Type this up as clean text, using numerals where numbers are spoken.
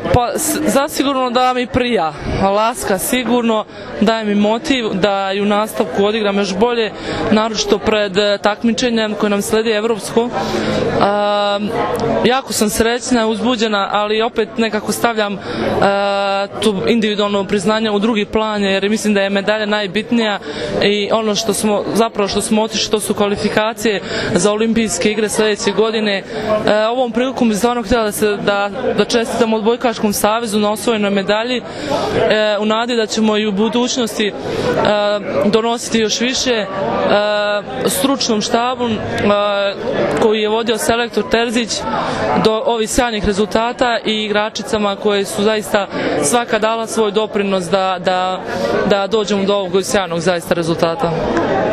Pa zasigurno da mi prija. Laska sigurno daje mi motiv da i u nastavku odigram još bolje, naročito pred takmičenjem koje nam sledi evropsko. Jako sam srećna, uzbuđena, ali opet nekako stavljam tu individualno priznanje u drugi plan, jer mislim da je medalja najbitnija i ono što smo otišli, to su kvalifikacije za olimpijske igre sljedeće godine. Ovom prilikom bih stvarno htjela da čestitam Odbojkaškom savezu na osvojenoj medalji, u nadi da ćemo i u budućnosti donositi još više, stručnom štabu koji je vodio selektor Terzić do ovih sjajnih rezultata i igračicama koje su zaista svaka dala svoj doprinos da dođemo do ovog sjajnog zaista rezultata.